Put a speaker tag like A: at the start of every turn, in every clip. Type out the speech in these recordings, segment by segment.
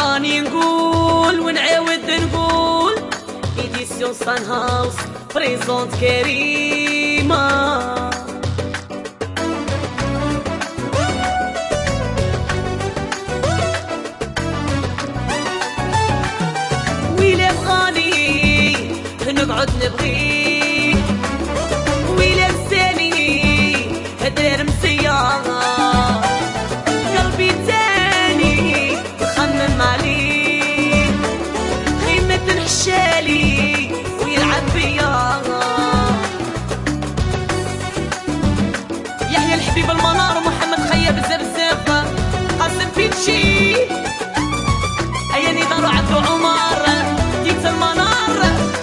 A: راني نقول ونعاود نقول إديسيون سان هاوس بريزونت كريمة. ويلي بغاني نقعد نبغيه، ويلي لساني هدرار مزيان، قلبي تاني خمم عليه، خيمة تنحشالي ويلعب بيا. يحيى الحبيب المنار ومحمد خياب الزرزافة قاسم بيتشي أياني دارو عبدو عمر جيت المنار.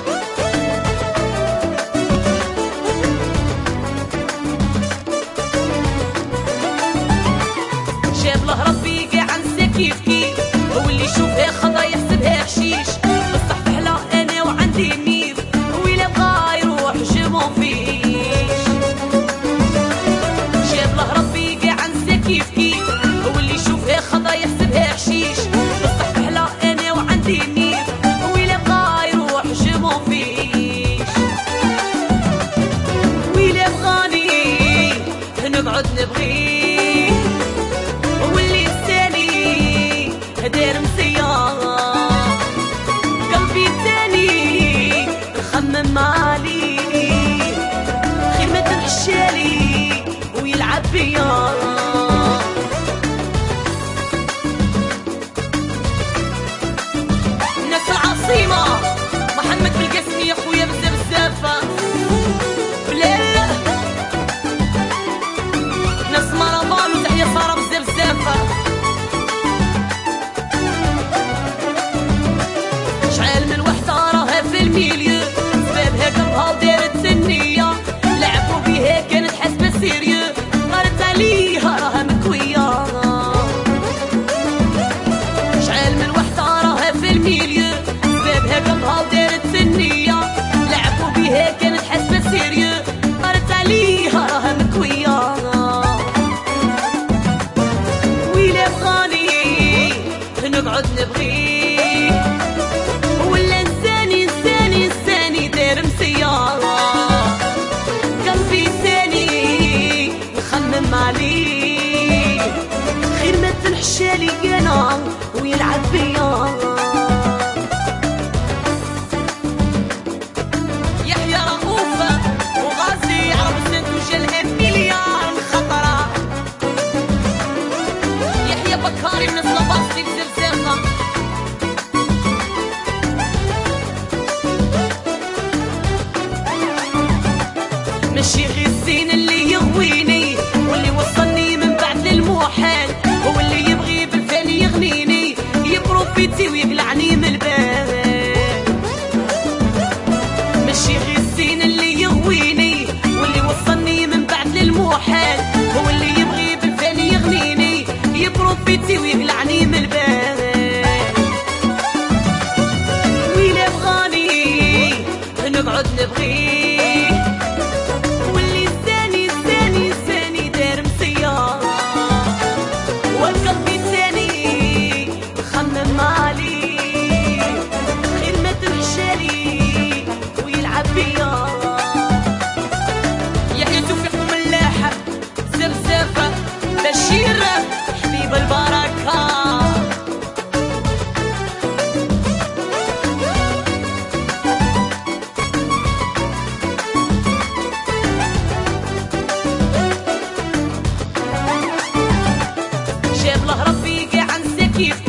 A: جاب له ربي قاع نسى كيف كيف، هو اللي يشوفها خضرا يحسبها حشيش، بصح فحلة انا وعندي ميف، ويلا بغا يروح جيبون فيش. جاب له ربي قاع نسى كيف كيف، هو اللي يشوفها خضرا يحسبها حشيش، بصح فحلة انا وعندي ميف، ويلا بغا يروح جيبون فيش. ويلا بغاني نقعد نبغيه، واللي الثاني هدار مزيان، قلبي تاني خمم عليه، خيمة تنحشالي ويلعب بيا. ناس العاصمة محمد بالقاسمي يا خويا بزاف بزاف، بلال ناس مرابال وتحية صارة بزاف بزاف. شعال من وحدة راها في الميليو، سبابها قلبها ودارت النية، لعبوا بيها كانت حاسبة سيريو، قالت عليها راها مكوية. شعال من وحدة راها في الميليو، سبابها قلبها ودارت النية، لعبوا بيها كانت حاسبة سيريو، قالت عليها راها مكوية. ويلي بغاني نقعد نبغيه، ولا انساني انساني انساني دار مسيار، قلبي ثاني نخمم عليه، خير ما تنحشالي انا ويلعب بيا. يحيى رؤوف وغازي عرب سنت وجلها مليار خطره، يحيى بكاري من صلاباستي بزرزافه. ماشي غير الزين اللي يغويني، واللي وصلني من بعد للمحال، هو اللي يبغي بالفعل يغنيني، يبروفيتي ويقلعني من البال. ماشي غير الزين اللي يغويني، واللي وصلني من بعد للمحال، هو اللي يبغي بالفعل يغنيني، يبروفيتي ويقلعني من البال. ويلي بغاني نقعد نبغيه، واللي الثاني الثاني الثاني دار مسيار، والقلب الثاني خمم عليه، خير ما تنحشالي ويلعب بيا. يحيى توفيق ملاح زرزافة، بشير حبيب البركة. جاب له ربي قاع نسى كيف